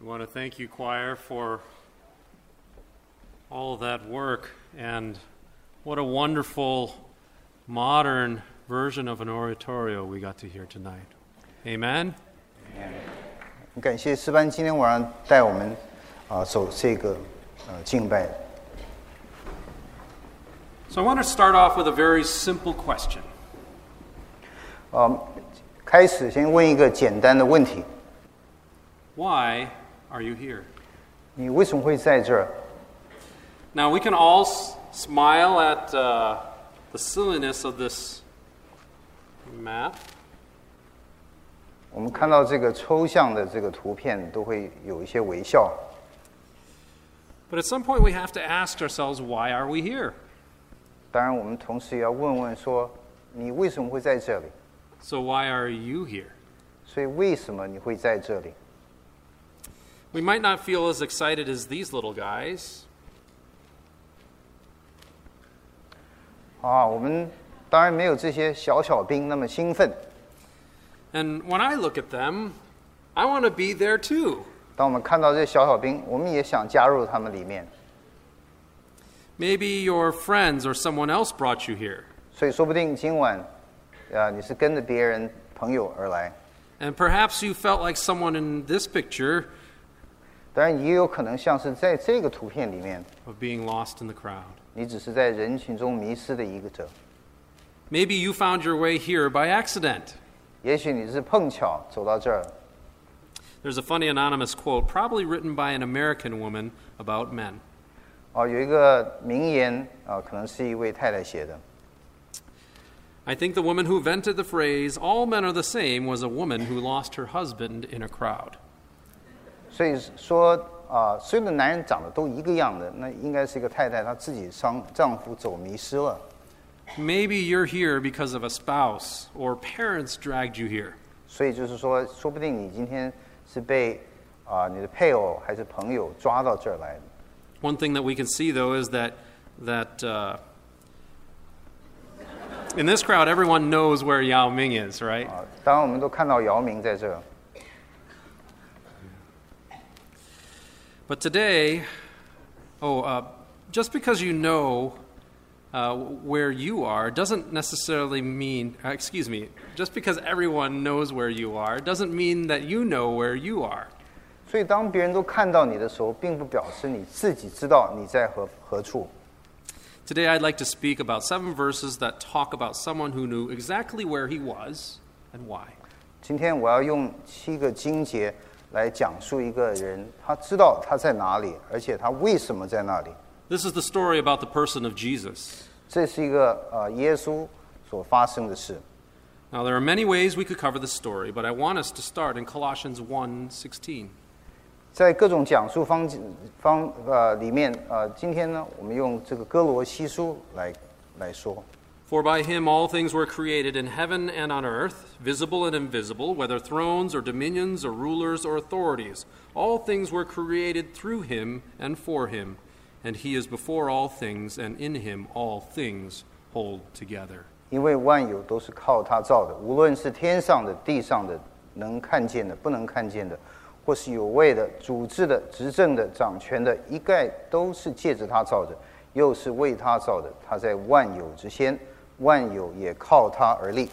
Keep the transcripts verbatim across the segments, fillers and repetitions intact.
We want to thank you, choir, for all of that work, and what a wonderful modern version of an oratorio we got to hear tonight. Amen? 感谢诗班今天晚上带我们啊、呃、走这个呃敬拜。 So I want to start off with a very simple question. 呃，开始先问一个简单的问题： Why are you here? 你为什么会在这儿？ Now we can all s- smile at uh, the silliness of this map. 我们看到这个抽象的这个图片，都会有一些微笑。 But at some point we have to ask ourselves, why are we here? 当然，我们同时也要问问说，你为什么会在这里？ So why are you here? 所以为什么你会在这里？ We might not feel as excited as these little guys. 啊，我们当然没有这些小小兵那么兴奋。 And when I look at them, I want to be there too. 当我们看到这些小小兵，我们也想加入他们里面。 Maybe your friends or someone else brought you here. 所以说不定今晚，啊，你是跟着别人朋友而来。 And perhaps you felt like someone in this picture 当然，也有可能像是在这个图片里面， of being lost in the crowd. 你只是在人群中迷失的一个者。 Maybe you found your way here by accident. 也许你是碰巧走到这儿。 There's a funny anonymous quote, probably written by an American woman about men. 哦，有一个名言啊，可能是一位太太写的。 I think the woman who invented the phrase, all men are the same, was a woman who lost her husband in a crowd. 所以说啊，所有的男人长得都一个样的，那应该是一个太太她自己伤丈夫走迷失了。 Maybe you're here because of a spouse or parents dragged you here. 所以就是说，说不定你今天是被啊你的配偶还是朋友抓到这儿来的。 One thing that we can see, though, is that that uh, in this crowd, everyone knows where Yao Ming is, right? 啊，当然我们都看到姚明在这儿。 But today, oh, uh, just because you know uh, where you are doesn't necessarily mean, uh, excuse me, just because everyone knows where you are doesn't mean that you know where you are. 所以当别人都看到你的时候，并不表示你自己知道你在何何处。 Today, I'd like to speak about seven verses that talk about someone who knew exactly where he was and why. 今天我要用七个经节来讲述一个人，他知道他在哪里，而且他为什么在那里。 This is the story about the person of Jesus. 这是一个呃耶稣所发生的事。 Now, there are many ways we could cover this story, but I want us to start in Colossians one sixteen. 在各种讲述方方呃里面呃，今天呢，我们用这个哥罗西书来来说。 For by him all things were created in heaven and on earth, visible and invisible, whether thrones or dominions or rulers or authorities. All things were created through him and for him, and he is before all things, and in him all things hold together. 因为万有都是靠他造的，无论是天上的、地上的，能看见的、不能看见的，或是有位的、主治的、执政的、掌权的，一概都是借着他造的，又是为他造的。他在万有之先。 万有也靠他而立。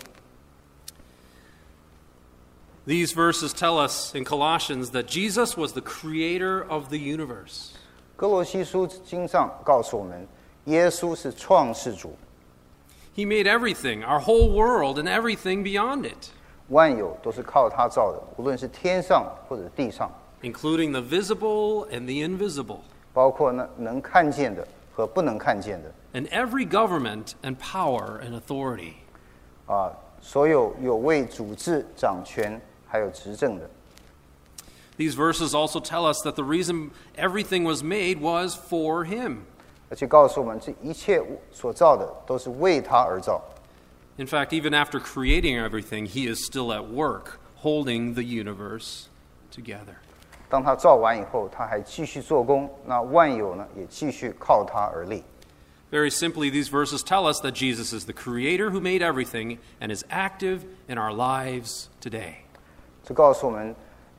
These verses tell us in Colossians that Jesus was the creator of the universe. 哥罗西书经上告诉我们，耶稣是创世主， He made everything, our whole world, and everything beyond it, 万有都是靠他造的，无论是天上或者地上， including the visible and the invisible, 包括呢能看见的和不能看见的。 and every government and power and authority. 啊，所有有为主治、掌权还有执政的。 These verses also tell us that the reason everything was made was for him. 而且告诉我们，这一切所造的都是为他而造。 In fact, even after creating everything, he is still at work, holding the universe together. 当他造完以后，他还继续做工，那万有呢也继续靠他而立。 Very simply, these verses tell us that Jesus is the creator who made everything and is active in our lives today. 这告诉我们，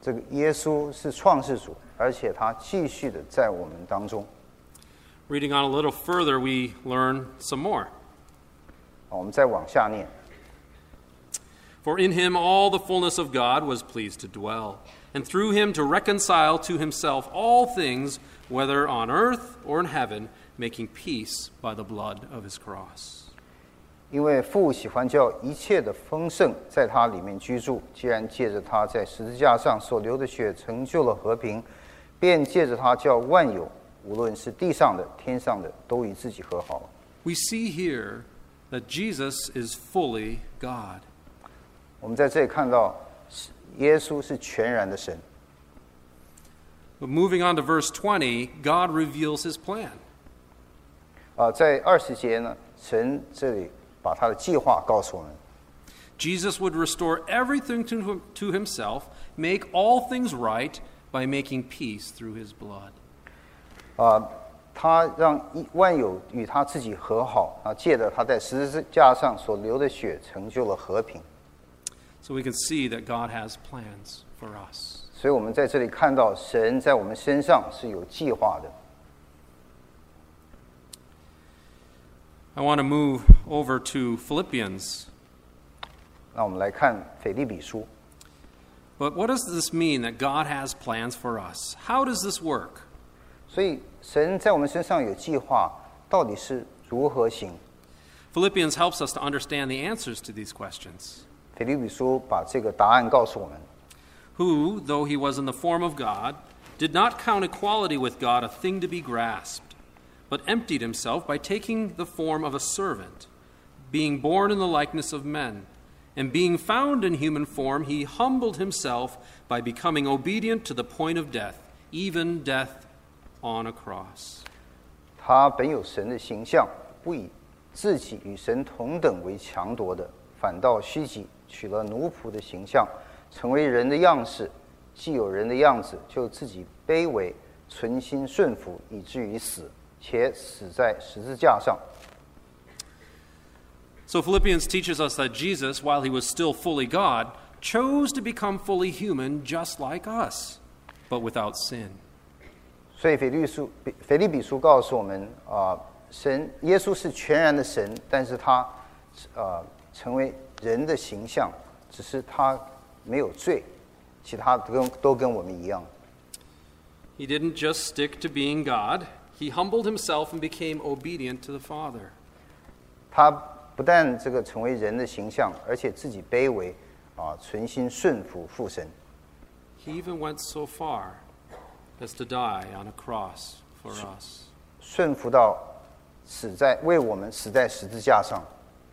这个耶稣是创世主，而且他继续的在我们当中。 Reading on a little further, we learn some more. 我们再往下念。 For in him all the fullness of God was pleased to dwell, and through him to reconcile to himself all things, whether on earth or in heaven, making peace by the blood of his cross. 因为父喜欢叫一切的丰盛在他里面居住，既然借着他在十字架上所流的血成就了和平，便借着他叫万有，无论是地上的、天上的，都与自己和好。 We see here that Jesus is fully God. 我们在这里看到，耶稣是全然的神。 But moving on to verse twenty, God reveals his plan. 啊、在二十节呢，神这里把他的计划告诉我们。 Jesus would restore everything to, to himself, make all things right by making peace through his blood. 啊、他让一万有与他自己和好，啊，借着他在十字架上所流的血，成就了和平。 So we can see that God has plans for us. 所以我们在这里看到，神在我们身上是有计划的。 I want to move over to Philippians. 那我们来看腓立比书。 But what does this mean that God has plans for us? How does this work? 所以神在我们身上有计划，到底是如何行？ Philippians helps us to understand the answers to these questions. 腓立比书把这个答案告诉我们。 Who, though he was in the form of God, did not count equality with God a thing to be grasped, but emptied himself by taking the form of a servant, being born in the likeness of men. And being found in human form, he humbled himself by becoming obedient to the point of death, even death on a cross. 他本有神的形象，不以自己与神同等为强夺的，反倒虚己，取了奴仆的形象，成为人的样式。既有人的样子，就自己卑微，存心顺服，以至于死，且死在十字架上。 So Philippians teaches us that Jesus, while he was still fully God, chose to become fully human just like us, but without sin. 所以腓立书腓立比书告诉我们啊、神耶稣是全然的神，但是他呃成为人的形象，只是他没有罪，其他都跟都跟我们一样。 He didn't just stick to being God, he humbled himself and became obedient to the Father. 他不但这个成为人的形象，而且自己卑微啊，存心顺服父神。 He even went so far as to die on a cross for us. 顺服到死在为我们死在十字架上。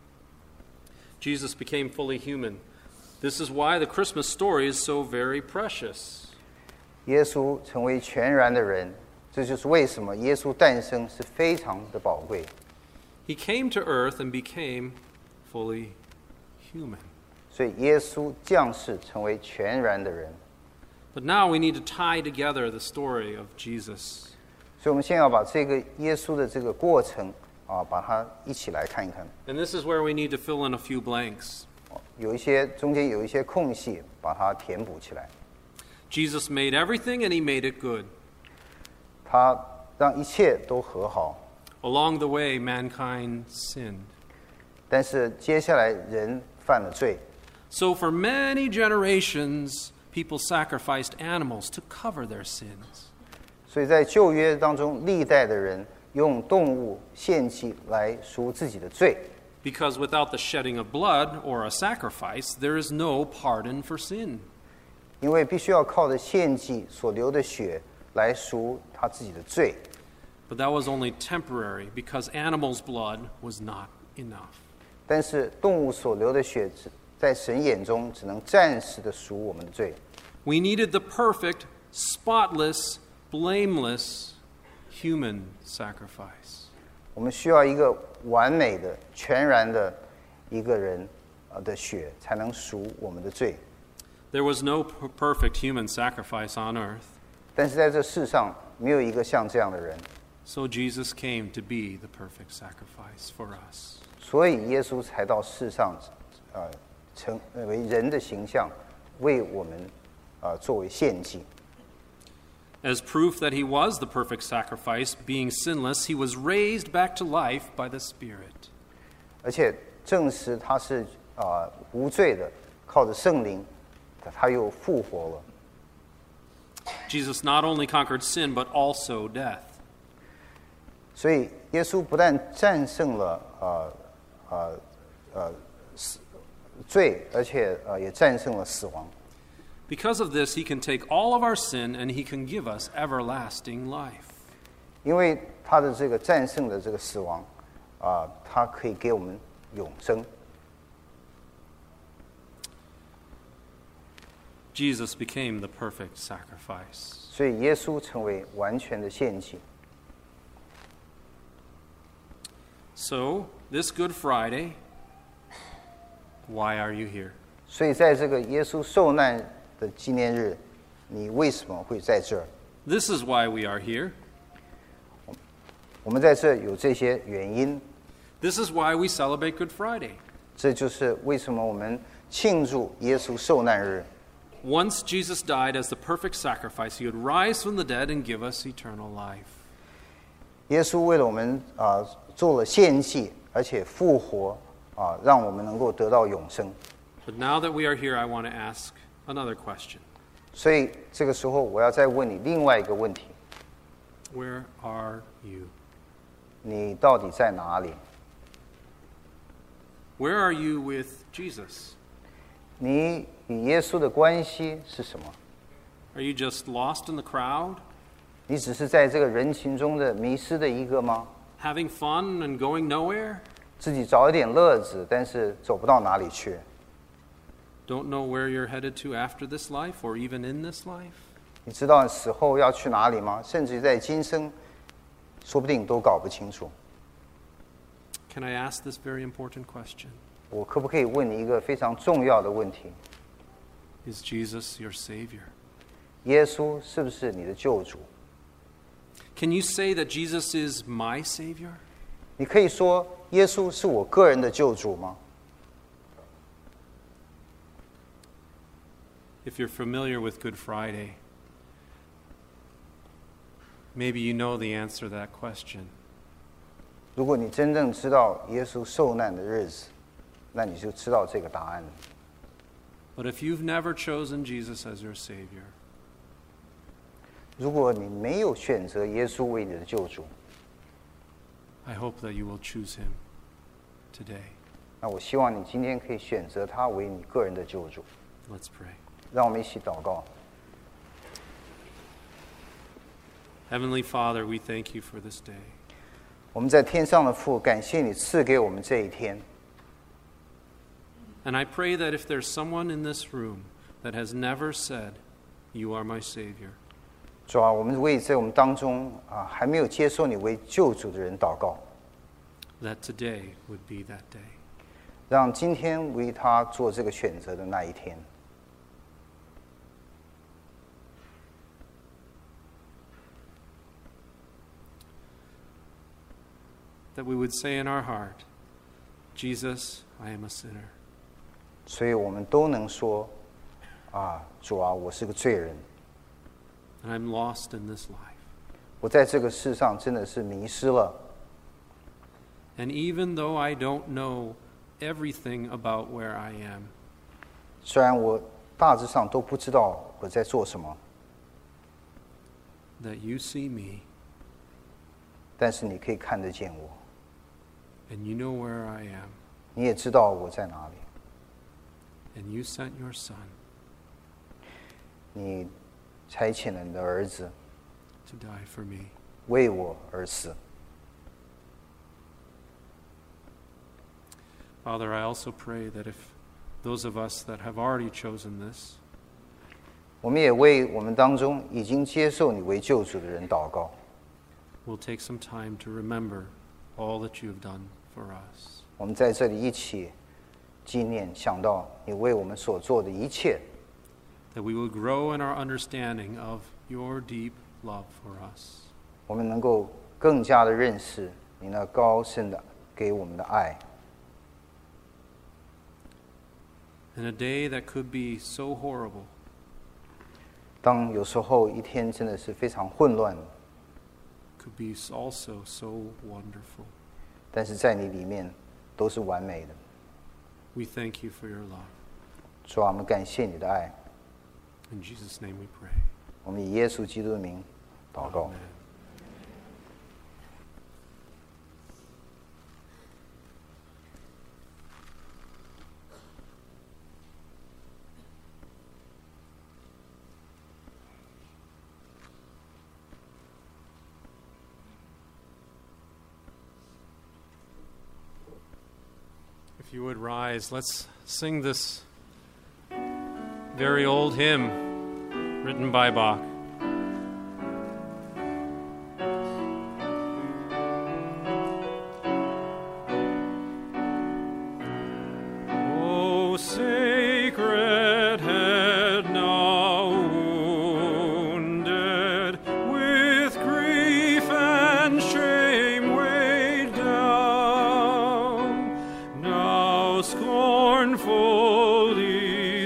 Jesus became fully human. This is why the Christmas story is so very precious. 耶稣成为全然的人，这就是为什么耶稣诞生是非常的宝贵。 He came to earth and became fully human. 所以耶稣降世成为全然的人。 But now we need to tie together the story of Jesus. 所以我们现在要把这个耶稣的这个过程啊，把它一起来看一看。 And this is where we need to fill in a few blanks. 有一些中间有一些空隙，把它填补起来。 Jesus made everything and he made it good. 他让一切都和好， Along the way, mankind sinned. 但是接下来人犯了罪， So for many generations, people sacrificed animals to cover their sins. 所以在旧约当中，历代的人用动物献祭来赎自己的罪。 Because without the shedding of blood or a sacrifice, there is no pardon for sin. 因为必须要靠着献祭所流的血来赎他自己的罪。 But that was only temporary because animals' blood was not enough. 但是动物所流的血，在神眼中只能暂时的赎我们的罪。 We needed the perfect, spotless, blameless human sacrifice. 我们需要一个完美的、全然的一个人呃的血，才能赎我们的罪。 There was no per- perfect human sacrifice on earth, 但是在这世上，没有一个像这样的人。 so Jesus came to be the perfect sacrifice for us. 所以耶稣才到世上，呃，成为人的形象，为我们呃作为献祭。 As proof that he was the perfect sacrifice, being sinless, he was raised back to life by the Spirit. 而且证实他是啊、呃、无罪的，靠着圣灵，他又复活了。 Jesus not only conquered sin, but also death. 所以耶稣不但战胜了呃呃呃死罪，而且呃也战胜了死亡。 Because of this, he can take all of our sin and he can give us everlasting life. 因为他的这个战胜的这个死亡，啊、呃，他可以给我们永生。 Jesus became the perfect sacrifice. 所以耶稣成为完全的献祭。 So, this Good Friday, why are you here? 所以在这个耶稣受难的纪念日，你为什么会在这儿？ This is why we are here. 我们在这有这些原因， This is why we celebrate Good Friday. 这就是为什么我们庆祝耶稣受难日。 Once Jesus died as the perfect sacrifice, he would rise from the dead and give us eternal life. 耶稣为了我们啊、呃、做了献祭，而且复活啊、呃，让我们能够得到永生。 But now that we are here, I want to ask another question. 所以这个时候，我要再问你另外一个问题： Where are you? 你到底在哪里？ Where are you with Jesus? 你与耶稣的关系是什么？ Are you just lost in the crowd, 你只是在这个人群中的迷失的一个吗？ having fun and going nowhere? 自己找一点乐子，但是走不到哪里去。 Don't know where you're headed to after this life or even in this life? 你知道死后要去哪里吗？甚至在今生，说不定都搞不清楚。 Can I ask this very important question? 我可不可以问你一个非常重要的问题？ Is Jesus your Savior? 耶稣是不是你的救主？ Can you say that Jesus is my Savior? 你可以说耶稣是我个人的救主吗？ If you're familiar with Good Friday, maybe you know the answer to that question. 如果你真正知道耶稣受难的日子，那你就知道这个答案了。 But if you've never chosen Jesus as your Savior, 如果你没有选择耶稣为你的救主， I hope that you will choose Him today. 那我希望你今天可以选择他为你个人的救主。 Let's pray. 让我们一起祷告。 Heavenly Father, we thank you for this day. 我们在天上的父，感谢你赐给我们这一天。 And I pray that if there's someone in this room that has never said, You are my Savior, 主啊，我们为在我们当中啊还没有接受你为救主的人祷告， that today would be that day. 让今天为他做这个选择的那一天。 That we would say in our heart, Jesus, I am a sinner. 所以我们都能说啊，主啊，我是个罪人， And I'm lost in this life. 我在这个世上真的是迷失了。 And even though I don't know everything about where I am, 虽然我大致上都不知道我在做什么， that you see me 但是你可以看得见我， and you know where I am, 你也知道我在哪里。 and you sent your Son 你差遣了你的儿子 to die for me. 为我而死。 Father, I also pray that if those of us that have already chosen this, 我们也为我们当中已经接受你为救主的人祷告。 we'll take some time to remember all that you have done for us. 我们在这里一起纪念，想到你为我们所做的一切， That we will grow in our understanding of your deep love for us. 我们能够更加的认识你那高深的给我们的爱。 In a day that could be so horrible, 当有时候一天真的是非常混乱， could be also so wonderful. 但是在你里面都是完美的。 We thank you for your love. 主啊，我们感谢你的爱。 In Jesus' name we pray. 我们以耶稣基督的名祷告。 Amen. If you would rise, let's sing this very old hymn written by Bach. O sacred head now wounded, with grief and shame weighed down, now scornfully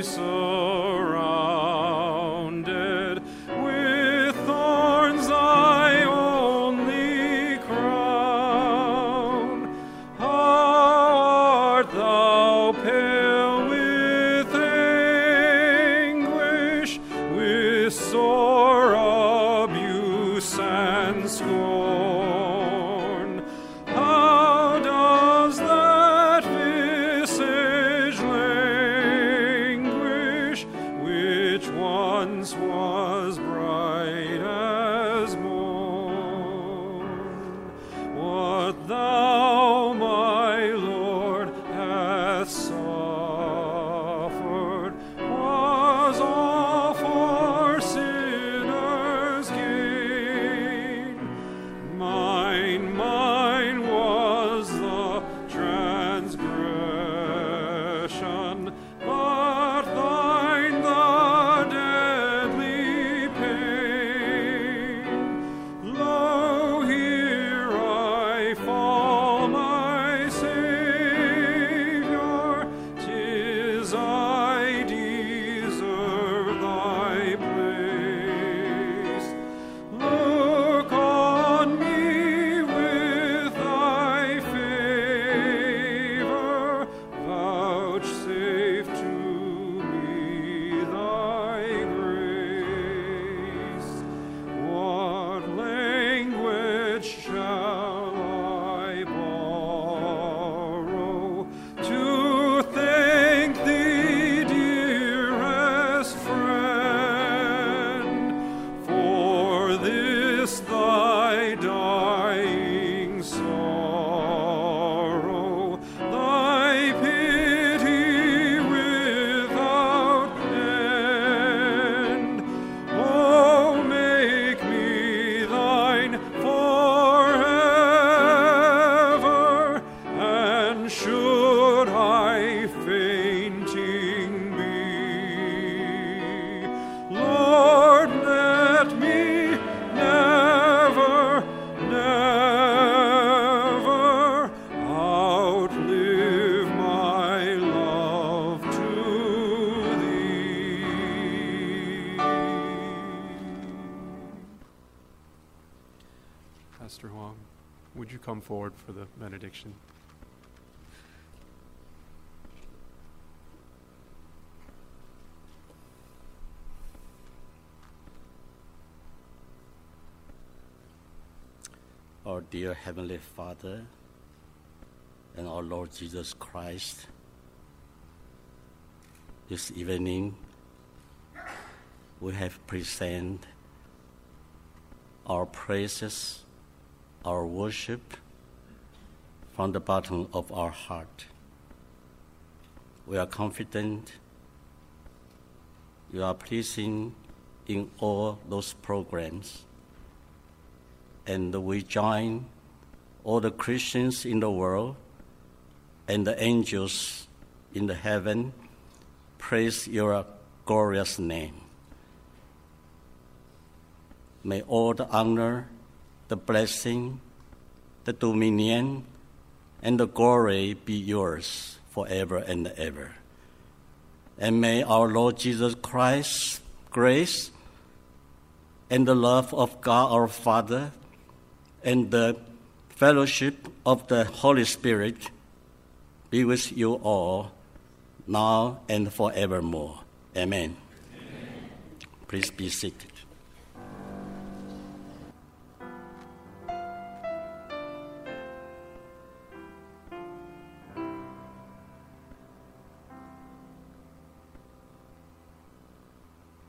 surrounded, with thorns thy only crown. How art thou pale with anguish, with sore abuse and scorn? How does that visage languish, which once was bright as morn? What thou, my Lord, hast suffered was all for sinners' gain. Mine, mine was the transgression, but thine the deadly pain. Lo, here I fall, my Savior, 'tis I deserve thy place. Look on me with thy favor, vouchsafe to me thy grace. What language shall I borrow to thank thee, dearest friend, for this thy dying sorrow, thy pity without end? Oh, make me thine forever, and should I fainting be, Lord, let me never, never outlive my love to thee. Pastor Huang, would you come forward for the benediction? Our dear Heavenly Father and our Lord Jesus Christ, this evening we have presented our praises, our worship from the bottom of our heart. We are confident you are pleasing in all those programs, and we join all the Christians in the world and the angels in the heaven praise your glorious name. May all the honor, the blessing, the dominion, and the glory be yours forever and ever. And may our Lord Jesus Christ's grace and the love of God our Father and the fellowship of the Holy Spirit be with you all, now and forevermore. Amen. Amen. Please be seated.